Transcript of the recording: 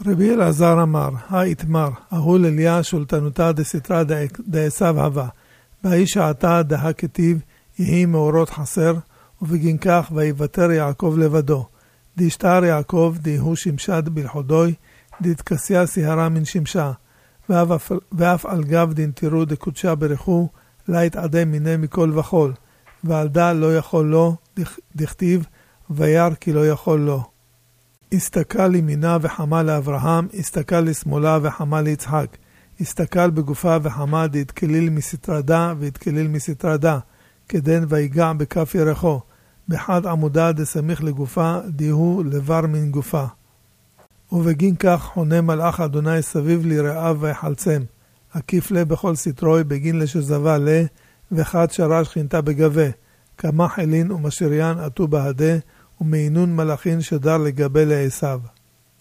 רבי אלעזר אמר, האיתמר, ההוא אליה שולטנותה דסתרא דעשיו הווה, והאיש העתה דה כתיב, יהי מאורות חסר, ובגין כך ויוותר יעקב לבדו. דשתר יעקב דהוא שמשד בלחודוי, דתכסיה סיהרה מן שמשה, ואף על גב דנתירו דקודשה ברכו, לה יתעדם מיני מכל וכל, ועל דה לא יכול לו, דכתיב, וירא כי לא יכול לו. הסתכל לימינה וחמה לאברהם, הסתכל לשמאלה וחמה ליצחק, הסתכל בגופה וחמה דהתכליל מסתרדה והתכליל מסתרדה, כדן ויגע בכף ירחו, בחד עמודה דסמיך לגופה, דהוא לבר מן גופה. ובגין כך חונה מלאך אדוני סביב ליראיו ויחלצם, עקיף לה בכל סתרוי בגין לשזבה לה, וחד שרה שכינתה בגבה, כמה חילין ומשריין עטו בהדה, ומעינון מלאכין שדר לגבי לעשיו.